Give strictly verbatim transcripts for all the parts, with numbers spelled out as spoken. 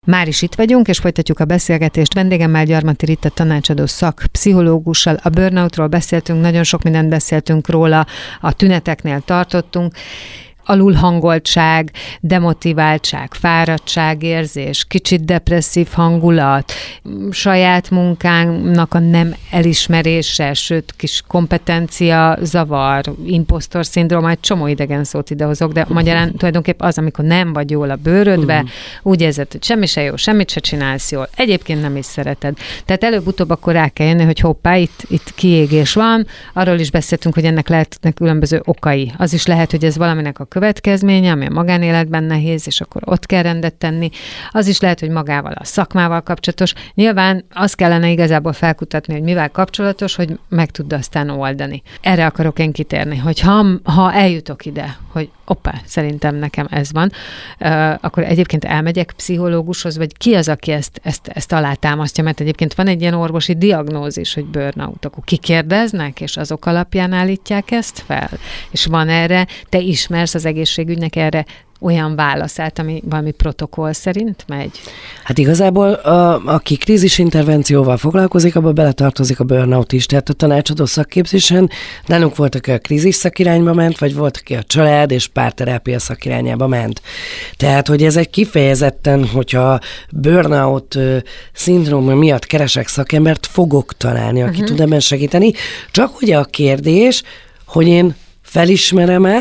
Már is itt vagyunk, és folytatjuk a beszélgetést. Vendégemmel Gyarmati Ritta tanácsadó szakpszichológussal. A burnoutról beszéltünk, nagyon sok mindent beszéltünk róla, a tüneteknél tartottunk. Alulhangoltság, demotiváltság, fáradtságérzés, kicsit depresszív hangulat, saját munkának a nem elismerése, sőt, kis kompetencia zavar, impostor szindróma, egy csomó idegen szót idehozok, de magyarán tulajdonképp az, amikor nem vagy jól a bőrödbe, uh-huh. úgy érzed, hogy semmi se jó, semmit se csinálsz jól, egyébként nem is szereted. Tehát előbb-utóbb akkor rá kell jönni, hogy hoppá, itt, itt kiégés van, arról is beszéltünk, hogy ennek lehetnek különböző okai. Az is lehet, hogy ez valaminek a következménye, ami a magánéletben nehéz, és akkor ott kell rendet tenni. Az is lehet, hogy magával a szakmával kapcsolatos. Nyilván azt kellene igazából felkutatni, hogy mivel kapcsolatos, hogy meg tudd aztán oldani. Erre akarok én kitérni, hogy ha, ha eljutok ide, hogy oppá, szerintem nekem ez van, akkor egyébként elmegyek pszichológushoz, vagy ki az, aki ezt, ezt, ezt alátámasztja, mert egyébként van egy ilyen orvosi diagnózis, hogy burnout, akkor kikérdeznek, és azok alapján állítják ezt fel. És van erre, te ismersz az egészségügynek erre olyan válaszát, ami valami protokoll szerint megy? Hát igazából a, aki krízisintervencióval foglalkozik, abba beletartozik a burnout is. Tehát a tanácsadó szakképzésen nálunk volt, aki a krízis szakirányba ment, vagy volt, aki a család és párterápia szakirányába ment. Tehát, hogy ez egy kifejezetten, hogyha burnout szindróma miatt keresek szakembert, fogok találni, aki uh-huh. tud ebben segíteni. Csak ugye a kérdés, hogy én felismerem-e,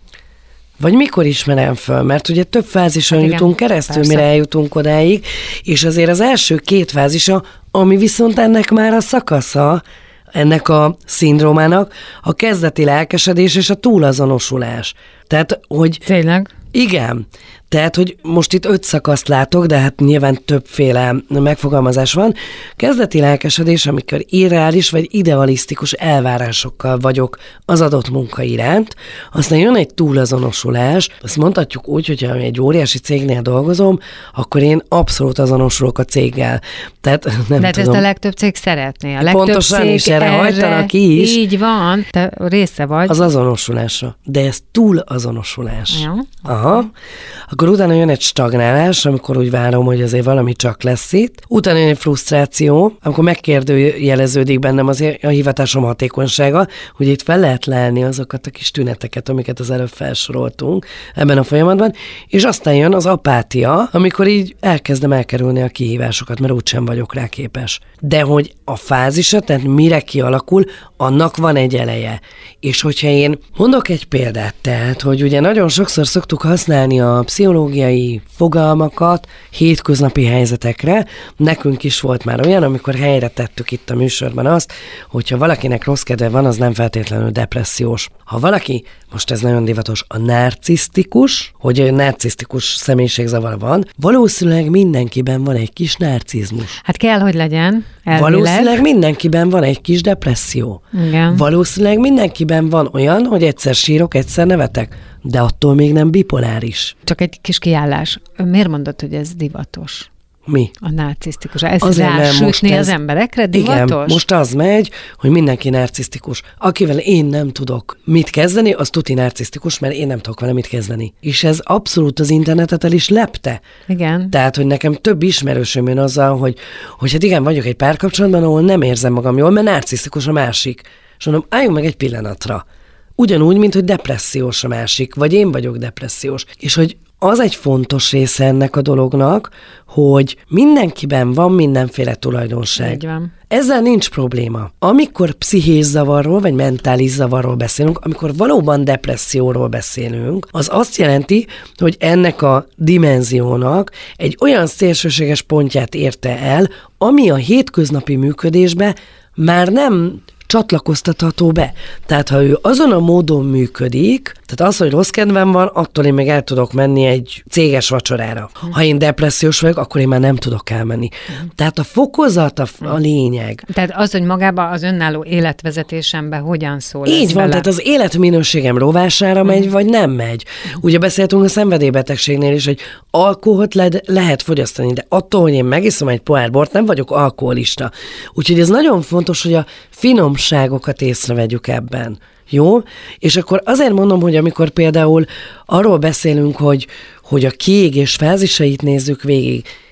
vagy mikor ismerem föl, mert ugye több fázison hát jutunk keresztül, persze. mire eljutunk odáig, és azért az első két fázisa, ami viszont ennek már a szakasza, ennek a szindrómának, a kezdeti lelkesedés és a túlazonosulás. Tehát, hogy... Tényleg? Igen. Tehát, hogy most itt öt szakaszt látok, de hát nyilván többféle megfogalmazás van. Kezdeti lelkesedés, amikor irreális vagy idealisztikus elvárásokkal vagyok az adott munka iránt. Aztán jön egy túlazonosulás. Azt mondhatjuk úgy, hogy ha egy óriási cégnél dolgozom, akkor én abszolút azonosulok a céggel. Tehát nem de tudom. Ezt a legtöbb cég szeretné. A legtöbb Pontosan cég is erre, erre hajtanak is. Így van. Te része vagy. Az azonosulásra. De ez túlazonosulás. Ja. Aha. Akkor utána jön egy stagnálás, amikor úgy várom, hogy azért valami csak lesz itt. Utána jön egy frusztráció, amikor megkérdőjeleződik bennem az a hivatásom hatékonysága, hogy itt fel lehet lelni azokat a kis tüneteket, amiket az előbb felsoroltunk ebben a folyamatban, és aztán jön az apátia, amikor így elkezdem elkerülni a kihívásokat, mert úgysem vagyok rá képes. De hogy a fázisa, tehát mire kialakul, annak van egy eleje. És hogyha én mondok egy példát, tehát, hogy ugye nagyon sokszor szoktuk használni a pszichológiai fogalmakat hétköznapi helyzetekre. Nekünk is volt már olyan, amikor helyre tettük itt a műsorban azt, hogyha valakinek rossz kedve van, az nem feltétlenül depressziós. Ha valaki, most ez nagyon divatos, a narcisztikus, hogy narcisztikus személyiségzavar van, valószínűleg mindenkiben van egy kis narcizmus. Hát kell, hogy legyen. Elvileg. Valószínűleg mindenkiben van egy kis depresszió. Igen. Valószínűleg mindenkiben van olyan, hogy egyszer sírok, egyszer nevetek, de attól még nem bipoláris. Csak egy kis kiállás. Miért mondod, hogy ez divatos? Mi? A narcisztikus. Ez rásütni az emberekre divatos? Igen, most az megy, hogy mindenki narcisztikus. Akivel én nem tudok mit kezdeni, az tuti narcisztikus, mert én nem tudok vele mit kezdeni. És ez abszolút az internetet el is lepte. Igen. Tehát, hogy nekem több ismerősöm jön azzal, hogy, hogy hát igen, vagyok egy párkapcsolatban, ahol nem érzem magam jól, mert narcisztikus a másik. És mondom, álljunk meg egy pillanatra. Ugyanúgy, mint hogy depressziós a másik, vagy én vagyok depressziós. És hogy az egy fontos része ennek a dolognak, hogy mindenkiben van mindenféle tulajdonság. Így van. Ezzel nincs probléma. Amikor pszichés zavarról, vagy mentális zavarról beszélünk, amikor valóban depresszióról beszélünk, az azt jelenti, hogy ennek a dimenziónak egy olyan szélsőséges pontját érte el, ami a hétköznapi működésbe már nem csatlakoztatható be. Tehát, ha ő azon a módon működik, tehát az, hogy rossz kedvem van, attól én meg el tudok menni egy céges vacsorára. Ha én depressziós vagyok, akkor én már nem tudok elmenni. Tehát a fokozat a, a lényeg. Tehát az, hogy magában az önálló életvezetésemben hogyan szól. Így van, vele. tehát az életminőségem rovására megy, mm. vagy nem megy. Ugye beszéltünk a szenvedélybetegségnél is, hogy alkoholt le- lehet fogyasztani, de attól, hogy én megiszom egy pohár bort, nem vagyok alkoholista. Úgyhogy ez nagyon fontos, hogy a finomságokat észrevegyük ebben. Jó? És akkor azért mondom, hogy amikor például arról beszélünk, hogy, hogy a kiégés fázisait nézzük végig,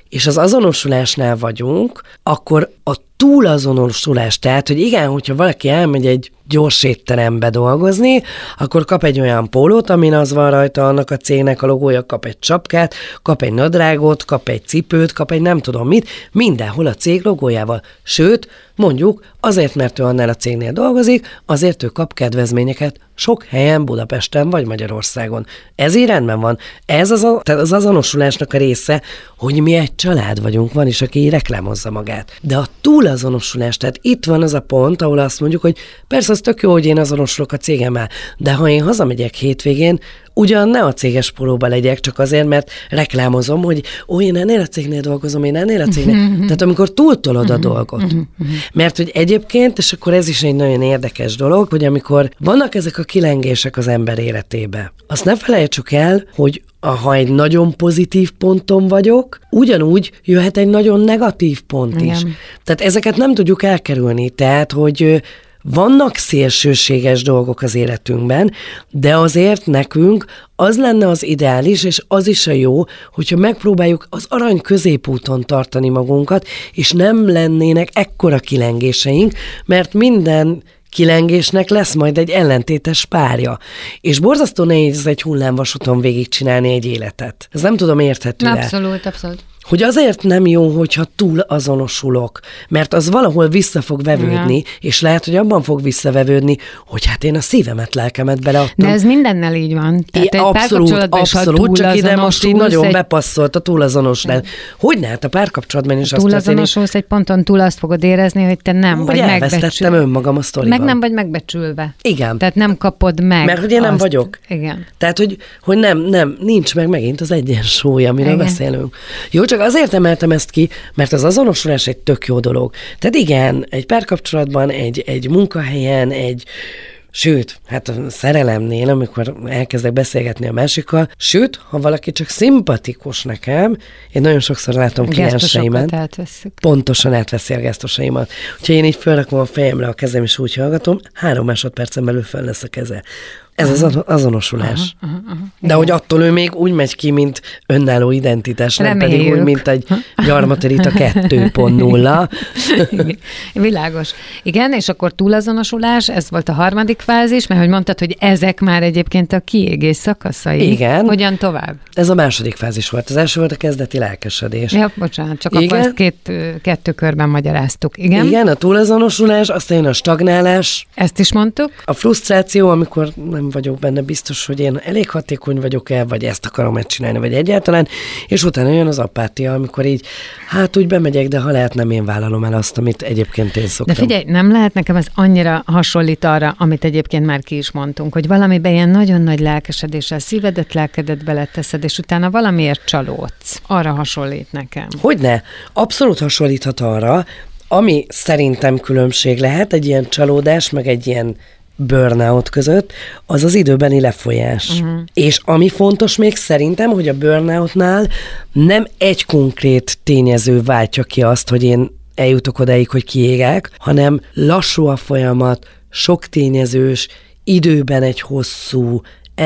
és az azonosulásnál vagyunk, akkor a túlazonosulás, tehát, hogy igen, hogyha valaki elmegy egy gyors étterembe dolgozni, akkor kap egy olyan pólót, amin az van rajta, annak a cégnek a logója, kap egy csapkát, kap egy nadrágot, kap egy cipőt, kap egy nem tudom mit, mindenhol a cég logójával. Sőt, mondjuk azért, mert ő annál a cégnél dolgozik, azért ő kap kedvezményeket sok helyen, Budapesten vagy Magyarországon. Ez így rendben van. Ez az, a, tehát az azonosulásnak a része, hogy mi egy család vagyunk, van is, aki reklámozza magát. De a túlazonosulás, tehát itt van az a pont, ahol azt mondjuk, hogy persze az tök jó, hogy én azonosulok a cégemmel, de ha én hazamegyek hétvégén, ugyan ne a céges pólóba legyek, csak azért, mert reklámozom, hogy ó, én ennél a cégnél dolgozom, én ennél a cégnél. Tehát amikor túltolod a dolgot. Mert hogy egyébként, és akkor ez is egy nagyon érdekes dolog, hogy amikor vannak ezek a kilengések az ember életébe, azt ne felejtsük el, hogy ha egy nagyon pozitív ponton vagyok, ugyanúgy jöhet egy nagyon negatív pont is. Igen. Tehát ezeket nem tudjuk elkerülni. Tehát, hogy vannak szélsőséges dolgok az életünkben, de azért nekünk az lenne az ideális, és az is a jó, hogyha megpróbáljuk az arany középúton tartani magunkat, és nem lennének ekkora kilengéseink, mert minden kilengésnek lesz majd egy ellentétes párja. És borzasztó nehéz egy hullámvasúton végigcsinálni egy életet. Ez nem tudom, érthető-e. Abszolút, abszolút. Hogy azért nem jó, hogyha túl azonosulok, mert az valahol vissza fog vevődni, ja. és lehet, hogy abban fog visszavevődni, hogy hát én a szívemet, lelkemet beleadtam. De ez mindennel így van. Tehát é, abszolút, abszolút, csak ide most így nagyon egy... bepasszolt a túlazonosulás. Hogyne, hát a párkapcsolatban is azt történik. Túlazonosulsz egy ponton túl azt fogod érezni, hogy te nem hogy vagy megbecsülve. elvesztettem önmagam a sztoriban. Meg nem vagy megbecsülve. Igen. Tehát nem kapod meg. Mert hogy én nem azt... vagyok. Igen. Tehát, hogy, hogy nem, nem, nincs meg megint az egyensúly, amiről igen. beszélünk. Jó, csak azért emeltem ezt ki, mert az azonosulás egy tök jó dolog. Tehát igen, egy párkapcsolatban, egy, egy munkahelyen, egy sőt, hát a szerelemnél, amikor elkezdek beszélgetni a másikkal, sőt, ha valaki csak szimpatikus nekem, én nagyon sokszor látom klienseimet, pontosan átveszi a gesztusaimat. Úgyhogy én így felrakom a fejemre a kezem, és úgy hallgatom, három másodpercen belül fel lesz a keze. Ez az azonosulás. Aha, aha, aha. De hogy attól ő még úgy megy ki, mint önálló identitás, nem pedig úgy, mint egy Gyarmati Rita kettő pont nulla. Világos. Igen, és akkor túlazonosulás, ez volt a harmadik fázis, mert hogy mondtad, hogy ezek már egyébként a kiégés szakaszai. Igen. Hogyan tovább? Ez a második fázis volt. Az első volt a kezdeti lelkesedés. Ja, bocsánat, csak igen. Akkor ezt két, kettő körben magyaráztuk. Igen? Igen, a túlazonosulás, aztán jön a stagnálás. Ezt is mondtuk. A frusztráció, amikor nem vagyok benne biztos, hogy én elég hatékony vagyok-e, vagy ezt akarom megcsinálni, vagy egyáltalán, és utána jön az apátia, amikor így, hát úgy bemegyek, de ha lehet, nem én vállalom el azt, amit egyébként én szoktam. De figyelj, nem lehet nekem ez annyira hasonlít arra, amit egyébként már ki is mondtunk, hogy valamiben ilyen nagyon nagy lelkesedéssel szívedet, lelkedet beleteszed, és utána valamiért csalódsz. Arra hasonlít nekem. Hogyne? Abszolút hasonlíthat arra, ami szerintem különbség lehet, egy ilyen csalódás, meg egy ilyen burnout között, az az időbeni lefolyás. Uh-huh. És ami fontos még szerintem, hogy a burnoutnál nem egy konkrét tényező váltja ki azt, hogy én eljutok odáig, hogy kiégek, hanem lassú a folyamat, sok tényezős, időben egy hosszú,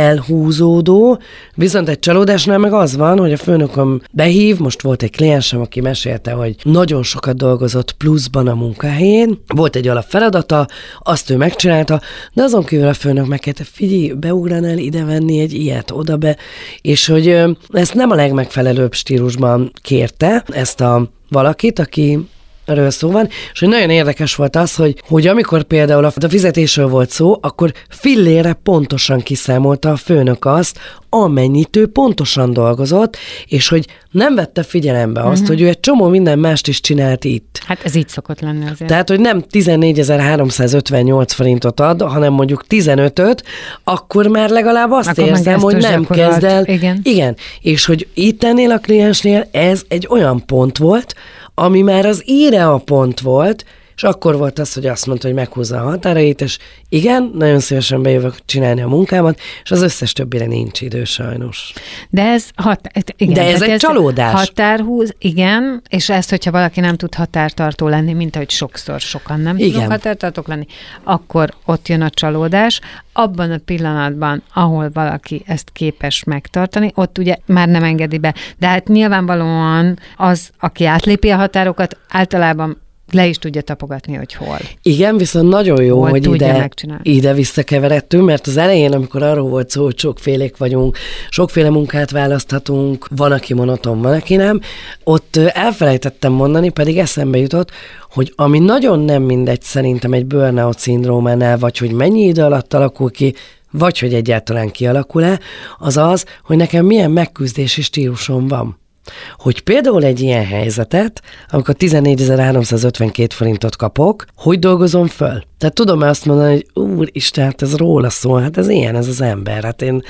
elhúzódó, viszont egy csalódásnál meg az van, hogy a főnököm behív, most volt egy kliensem, aki mesélte, hogy nagyon sokat dolgozott pluszban a munkahelyén, volt egy alapfeladata, azt ő megcsinálta, de azon kívül a főnök megkérte, figyelj, beugranál ide venni egy ilyet, oda be, és hogy ezt nem a legmegfelelőbb stílusban kérte, ezt a valakit, aki erről szó van, és hogy nagyon érdekes volt az, hogy, hogy amikor például a fizetésről volt szó, akkor fillére pontosan kiszámolta a főnök azt, amennyit ő pontosan dolgozott, és hogy nem vette figyelembe azt, uh-huh. hogy ő egy csomó minden mást is csinált itt. Hát ez így szokott lenni azért. Tehát, hogy nem tizennégyezer-háromszázötvennyolc forintot ad, hanem mondjuk tizenötöt, akkor már legalább azt akkor érzem, hogy nem kezd el. Igen. Igen. És hogy itt ennél a kliensnél ez egy olyan pont volt, ami már az íre a pont volt, és akkor volt az, hogy azt mondta, hogy meghúzza a határait, és igen, nagyon szívesen bejövök csinálni a munkámat, és az összes többire nincs idő sajnos. De ez, hat, igen, De ez egy ez csalódás. Határhúz, igen, és ezt, hogyha valaki nem tud határtartó lenni, mint ahogy sokszor sokan nem igen. tudnak határtartók lenni, akkor ott jön a csalódás. Abban a pillanatban, ahol valaki ezt képes megtartani, ott ugye már nem engedi be. De hát nyilvánvalóan az, aki átlépi a határokat, általában le is tudja tapogatni, hogy hol. Igen, viszont nagyon jó, hol hogy ide, ide visszakeveredtünk, mert az elején, amikor arról volt szó, hogy sokfélék vagyunk, sokféle munkát választhatunk, van, aki monoton, van, aki nem, ott elfelejtettem mondani, pedig eszembe jutott, hogy ami nagyon nem mindegy szerintem egy burnout szindrómánál, vagy hogy mennyi idő alatt alakul ki, vagy hogy egyáltalán kialakul-e, az az, hogy nekem milyen megküzdési stílusom van. Hogy például egy ilyen helyzetet, amikor tizennégyezer-háromszázötvenkét forintot kapok, hogy dolgozom föl? Tehát tudom-e azt mondani, hogy úristen, hát ez róla szól, hát ez ilyen, ez az ember. Hát én,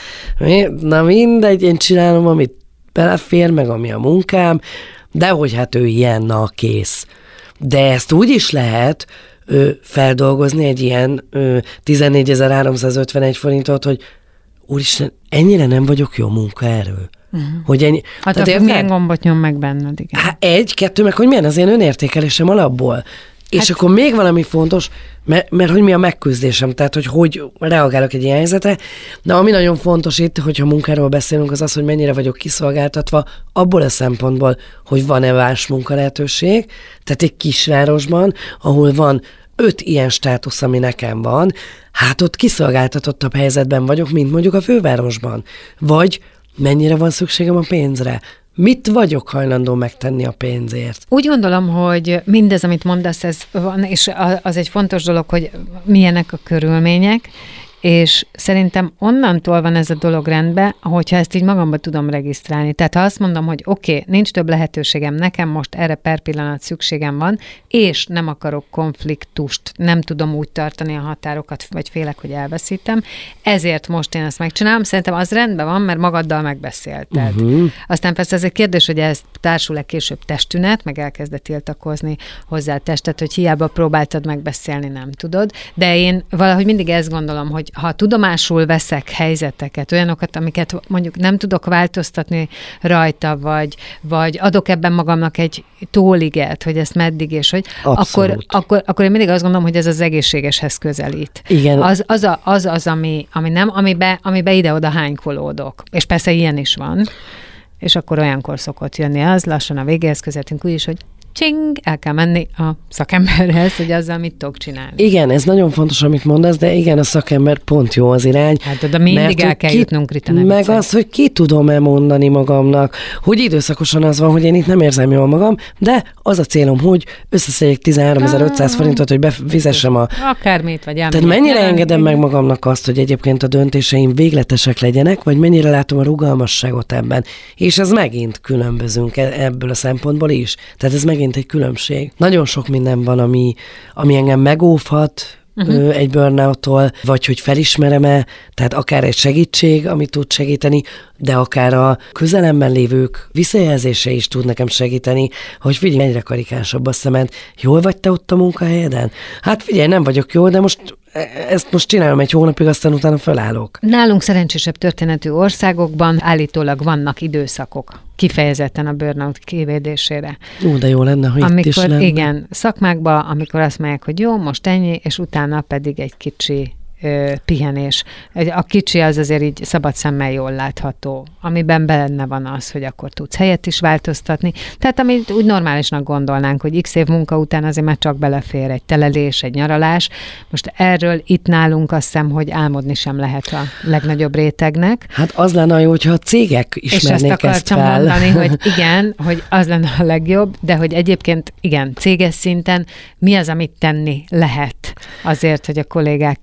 na mindegy, én csinálom, amit belefér, meg ami a munkám, de hogy hát ő ilyen, na kész. De ezt úgy is lehet ö, feldolgozni egy ilyen ö, tizennégyezer-háromszázötvenegy forintot, hogy úristen, ennyire nem vagyok jó munkaerő. Uh-huh. Hogy ennyi, hát akkor milyen gombot nyom meg benned, igen. Hát egy, kettő, meg hogy milyen az én önértékelésem alapból. Hát, és akkor még valami fontos, mert, mert hogy mi a megküzdésem, tehát hogy hogy reagálok egy ilyen helyzetre. De ami nagyon fontos itt, hogyha munkáról beszélünk, az az, hogy mennyire vagyok kiszolgáltatva abból a szempontból, hogy van-e más munkalehetőség, tehát egy kisvárosban, ahol van öt ilyen státusz, ami nekem van, hát ott kiszolgáltatottabb helyzetben vagyok, mint mondjuk a fővárosban. Vagy mennyire van szükségem a pénzre? Mit vagyok hajlandó megtenni a pénzért? Úgy gondolom, hogy mindez, amit mondasz, ez van, és az egy fontos dolog, hogy milyenek a körülmények, és szerintem onnantól van ez a dolog rendben, hogyha ezt így magamba tudom regisztrálni. Tehát ha azt mondom, hogy oké, okay, nincs több lehetőségem, nekem most erre per pillanat szükségem van, és nem akarok konfliktust, nem tudom úgy tartani a határokat, vagy félek, hogy elveszítem, ezért most én ezt megcsinálom. Szerintem az rendben van, mert magaddal megbeszélted. Uh-huh. Aztán persze ez egy kérdés, hogy ez társul-e később testtünet, meg elkezdett tiltakozni hozzá a testet, hogy hiába próbáltad megbeszélni, nem tudod. De én valahogy mindig ezt gondolom, hogy ha tudomásul veszek helyzeteket, olyanokat, amiket mondjuk nem tudok változtatni rajta, vagy, vagy adok ebben magamnak egy tóliget, hogy ezt meddig és hogy, akkor, akkor, akkor én mindig azt gondolom, hogy ez az egészségeshez közelít. Igen. Az az, a, az, az ami, ami nem, amibe, amibe ide-oda hánykolódok. És persze ilyen is van. És akkor olyankor szokott jönni az, lassan a végéhez közelítünk úgy is, hogy csing, el kell menni a szakemberhez, hogy azzal mit tudok csinálni. Igen, ez nagyon fontos, amit mondasz, de igen, a szakember pont jó az irány. Hát, de mindig mert, el kell ki, jutnunk, Rita, meg viccelj. Az, hogy ki tudom-e mondani magamnak, hogy időszakosan az van, hogy én itt nem érzem jól magam, de az a célom, hogy összeszedjek tizenháromezer-ötszáz forintot, hogy befizessem a... Akármit, vagy Tehát mennyire engedem meg magamnak azt, hogy egyébként a döntéseim végletesek legyenek, vagy mennyire látom a rugalmasságot ebben. És ez megint különbözünk ebből a szempontból is. Tehát ez megint egy különbség. Nagyon sok minden van, ami, ami engem megóvhat uh-huh. egy burnouttól, vagy hogy felismerem-e, tehát akár egy segítség, ami tud segíteni, de akár a közelemben lévők visszajelzése is tud nekem segíteni, hogy figyelj, egyre karikásabb a szemed. Jól vagy te ott a munkahelyeden? Hát figyelj, nem vagyok jól, de most ezt most csinálom egy hónapig, aztán utána felállok. Nálunk szerencsésebb történetű országokban állítólag vannak időszakok kifejezetten a burnout kivédésére. Ó, de jó lenne, hogy amikor, itt is lenne. Igen, szakmákban, amikor azt mondják, hogy jó, most ennyi, és utána pedig egy kicsi ö, pihenés. A kicsi az azért így szabad szemmel jól látható, amiben benne van az, hogy akkor tudsz helyet is változtatni. Tehát amit úgy normálisnak gondolnánk, hogy x év munka után azért már csak belefér egy telelés, egy nyaralás. Most erről itt nálunk azt hiszem, hogy álmodni sem lehet a legnagyobb rétegnek. Hát az lenne jó, hogyha a cégek ismernék ezt fel. És ezt akartam mondani, hogy igen, hogy az lenne a legjobb, de hogy egyébként igen, céges szinten mi az, amit tenni lehet azért, hogy a kollégák kevésbé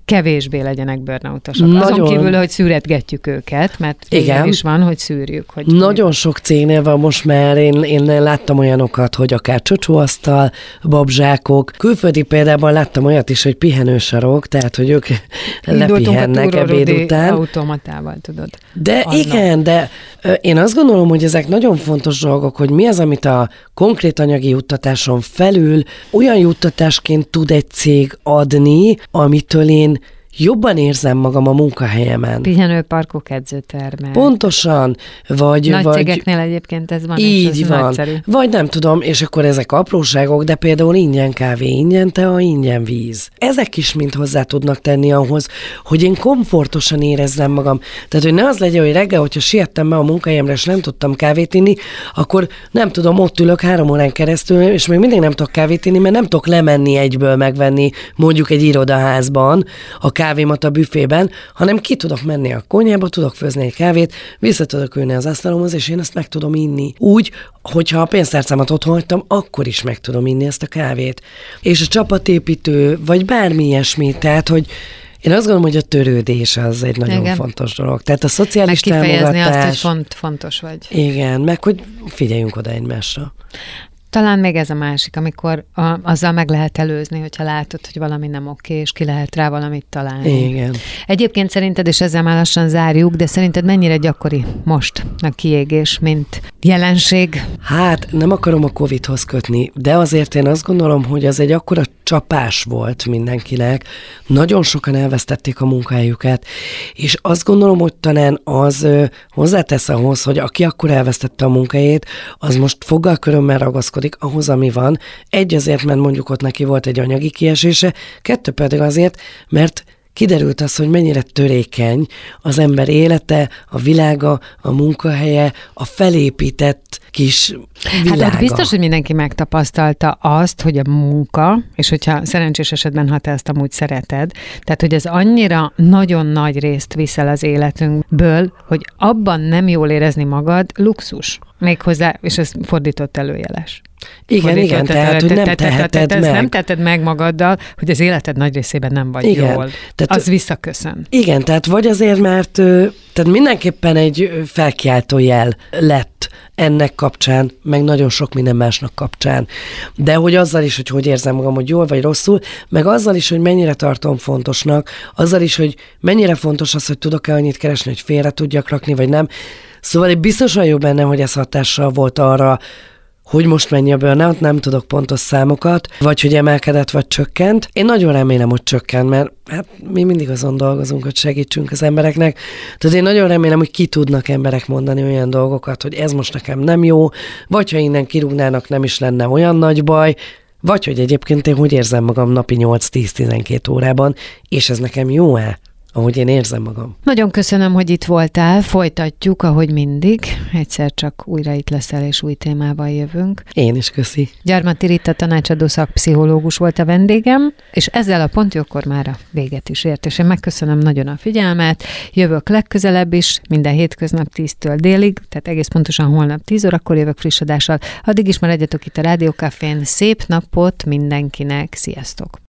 kevésbé legyenek burnoutosak. Nagyon... Azon kívül, hogy szűretgetjük őket, mert igen, is van, hogy szűrjük. Hogy nagyon sok cégnél van most már, én, én láttam olyanokat, hogy akár csocsóasztal, babzsákok. Külföldi példában láttam olyat is, hogy pihenősarok, tehát, hogy ők lepihennek ebéd után. Automatával, tudod. De annak. Igen, de én azt gondolom, hogy ezek nagyon fontos dolgok, hogy mi az, amit a konkrét anyagi juttatáson felül olyan juttatásként tud egy cég adni, amitől én jobban érzem magam a munkahelyemen. Pihenőparkok, edzőtermek. Pontosan. Vagy, Nagy vagy cégeknél egyébként ez van, így és ez van. nagyszerű. Vagy nem tudom, és akkor ezek apróságok, de például ingyen kávé, ingyen tea, ingyen víz. Ezek is mind hozzá tudnak tenni ahhoz, hogy én komfortosan érezzem magam. Tehát, hogy ne az legyen, hogy reggel, hogyha siettem be a munkahelyemre, és nem tudtam kávét inni, akkor nem tudom, ott ülök három órán keresztül, és még mindig nem tudok kávét inni, mert nem tudok lemenni egyből megvenni mondjuk egy irodaházban a kávémat a büfében, hanem ki tudok menni a konyhába, tudok főzni egy kávét, vissza tudok ülni az asztalomhoz, és én ezt meg tudom inni. Úgy, hogyha a pénztárcámat otthon hagytam, akkor is meg tudom inni ezt a kávét. És a csapatépítő, vagy bármi ilyesmi, tehát, hogy én azt gondolom, hogy a törődés az egy nagyon igen. fontos dolog. Tehát a szociális támogatás... Meg kifejezni azt, hogy font, fontos vagy. Igen, meg hogy figyeljünk oda egymásra. Talán még ez a másik, amikor a, azzal meg lehet előzni, hogyha látod, hogy valami nem oké, és ki lehet rá valamit találni. Igen. Egyébként szerinted, és ezzel már lassan zárjuk, de szerinted mennyire gyakori most a kiégés, mint jelenség? Hát nem akarom a Covidhoz kötni, de azért én azt gondolom, hogy az egy akkora csapás volt mindenkinek. Nagyon sokan elvesztették a munkahelyüket, és azt gondolom, hogy talán az ö, hozzátesz ahhoz, hogy aki akkor elvesztette a munkahelyét, az most foggal körömmel ragaszkodik ahhoz, ami van. Egy azért, mert mondjuk ott neki volt egy anyagi kiesése, kettő pedig azért, mert kiderült az, hogy mennyire törékeny az ember élete, a világa, a munkahelye, a felépített kis világa. Hát biztos, hogy mindenki megtapasztalta azt, hogy a munka, és hogyha szerencsés esetben, ha te ezt amúgy szereted, tehát, hogy ez annyira nagyon nagy részt viszel az életünkből, hogy abban nem jól érezni magad, luxus. Méghozzá, és ez fordított előjeles. Igen, fordított, igen, tehát, hogy nem teheted meg. Nem teheted meg magaddal, hogy az életed nagy részében nem vagy igen, jól. Tehát, az visszaköszön. Igen, tehát vagy azért, mert tehát mindenképpen egy felkiáltó jel lett ennek kapcsán, meg nagyon sok minden másnak kapcsán. De hogy azzal is, hogy hogy érzem magam, hogy jól vagy rosszul, meg azzal is, hogy mennyire tartom fontosnak, azzal is, hogy mennyire fontos az, hogy tudok-e annyit keresni, hogy félre tudjak rakni, vagy nem. Szóval én biztosan jó benne, hogy ez hatással volt arra, hogy most mennyi a burnout, nem tudok pontos számokat, vagy hogy emelkedett, vagy csökkent. Én nagyon remélem, hogy csökkent, mert hát mi mindig azon dolgozunk, hogy segítsünk az embereknek. Tehát én nagyon remélem, hogy ki tudnak emberek mondani olyan dolgokat, hogy ez most nekem nem jó, vagy ha innen kirúgnának, nem is lenne olyan nagy baj, vagy hogy egyébként én hogy érzem magam napi nyolc-tíz-tizenkét órában, és ez nekem jó-e? Ahogy én érzem magam. Nagyon köszönöm, hogy itt voltál. Folytatjuk, ahogy mindig. Egyszer csak újra itt leszel, és új témával jövünk. Én is köszi. Gyarmati Ritta tanácsadó szakpszichológus volt a vendégem, és ezzel a pontjókor már a véget is ért, és én megköszönöm nagyon a figyelmet. Jövök legközelebb is, minden hétköznap tíztől délig, tehát egész pontosan holnap tíz órakor jövök friss adással. Addig is maradjatok itt a Rádió Cafén. Szép napot mindenkinek. Sziasztok!